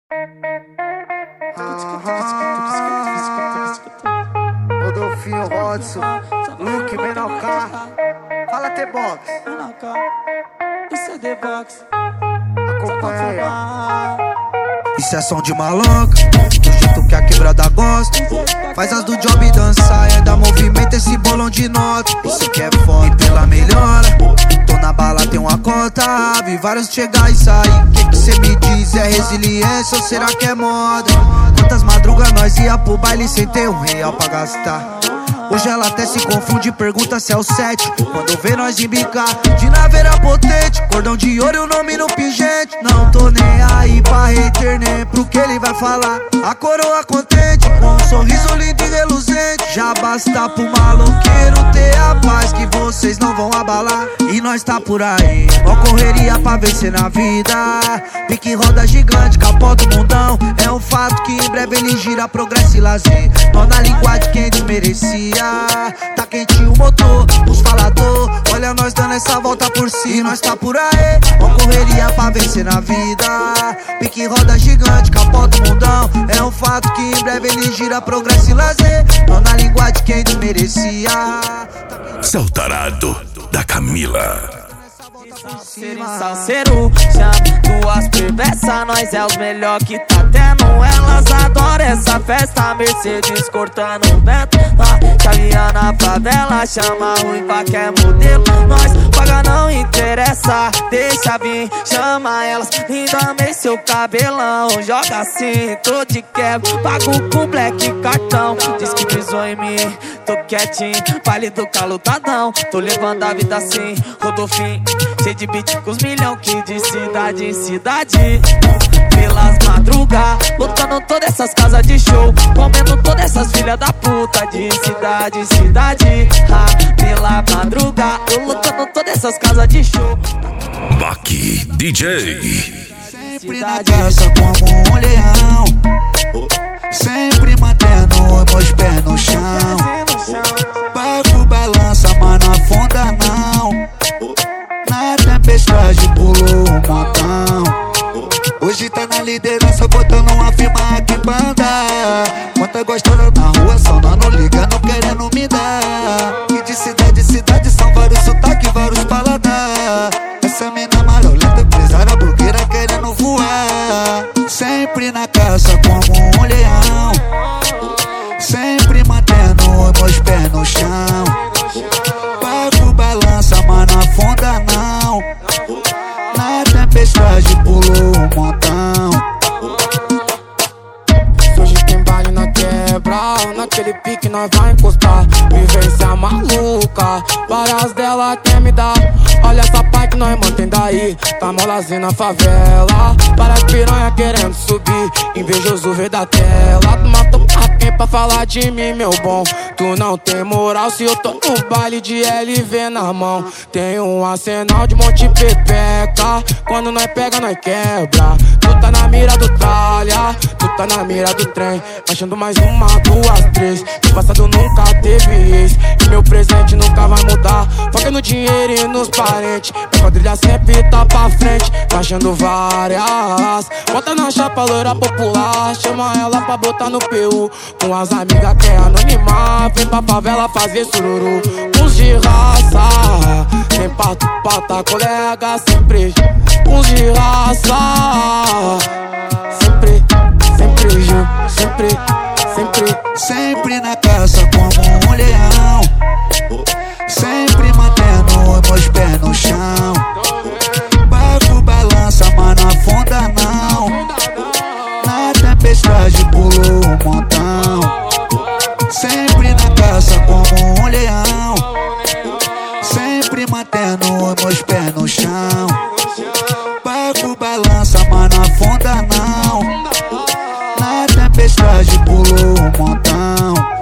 Rodolfinho Rodson, Luke Menor K. Fala T-Box. Isso é The-Box. Acompanha. Isso é som de maloca, do jeito que a quebrada gosta. Faz as do job dançar, é da movimento esse bolão de nota. Isso que é foda, e pela melhora. Tô na bala, tem uma cota. Vi vários chegar e sair. Que cê me diz, é resiliência ou será que é moda? Quantas madrugas nós ia pro baile sem ter R$1 pra gastar? Hoje ela até se confunde e pergunta se é o 7. Quando vê nós embicar de naveira potente, cordão de ouro e o nome no pingente. Não tô nem aí pra hater, nem pro que ele vai falar. A coroa contente, com um sorriso lindo e reluzente. Já basta pro maloqueiro ter a paz que vocês não vão abalar. E nós tá por aí, ó correria pra vencer na vida. Pique roda gigante, capota o mundão. É um fato que em breve ele gira progresso e lazer. Nó na língua de quem desmerecia. Tá quentinho o motor, os falador. Olha nós dando essa volta por si. Nós tá por aí, ó correria pra vencer na vida. Pique roda gigante, capota o mundão. É um fato que em breve ele gira progresso e lazer. Nó na língua de quem desmerecia. Saltarado da Camila. Salseiro, chama duas perversas, nós é os melhor que tá tendo. Elas adoram essa festa, Mercedes cortando o vento. Chavinha na favela, chama ruim qualquer modelo. Nós paga não interessa, deixa vir, chama elas. Lindo, amei seu cabelão, joga assim, tô te quebro. Pago com black cartão, diz que pisou em mim, tô quietinho. Baile do calutadão, tô levando a vida assim. Rodolfinho, cheio de beat com os milhão que de cidade em cidade. Pelas madrugas, lotando todas essas casas de show. Comendo todas essas filhas da puta de cidade em cidade. Pela madruga, eu lotando todas essas casas de show. Baki DJ. Sempre na caça como um leão, sempre mantendo meus pés no chão. Pago balança, mas não afunda não. Na tempestade pulou um montão. Hoje tá na liderança, botando uma firma aqui pra andar. Quanta gostosa na rua, só nós não ligando, querendo me dar. E de cidade em cidade são vários sotaques, vários paladar. Essa mina marolenta, empresária blogueira querendo voar. Sempre na caça como um leão, sempre mantendo meus pés no chão. Pago balança, mas não afunda não. Na tempestade pulou um montão. Hoje tem baile na quebra, naquele pique nós vai encostar. Vivência maluca, várias dela quer me dar. Olha essa pai que nós mantém daí, tá molazinho na favela. Para piranha querendo subir, invejoso vê da tela. Tu matou quem pra falar de mim, meu bom? Tu não tem moral se eu tô no baile de LV na mão. Tem um arsenal de monte pepeca, quando nós pega nós quebra. Tu tá na mira do tralha, tu tá na mira do trem, achando mais uma, duas, três. No passado nunca teve ex, e meu presente nunca vai mudar. Foca no dinheiro e nos parentes, minha quadrilha sempre tá pra frente, tá achando várias. Bota na chapa loira popular, chama ela pra botar no PU. Com as amigas que é anonimar, vem pra favela fazer sururu. Uns de raça, tem pato, pata, colega sempre. Uns de raça, sempre, sempre, Gil, sempre, sempre. Sempre na caça como um leão, sempre mantendo meus pés no chão. Pago balança, mas não afunda não. Na tempestade pulou um montão. Sempre na caça como um leão, sempre mantendo meus pés no chão. Pago balança, mas não afunda não. Na tempestade pulou um montão.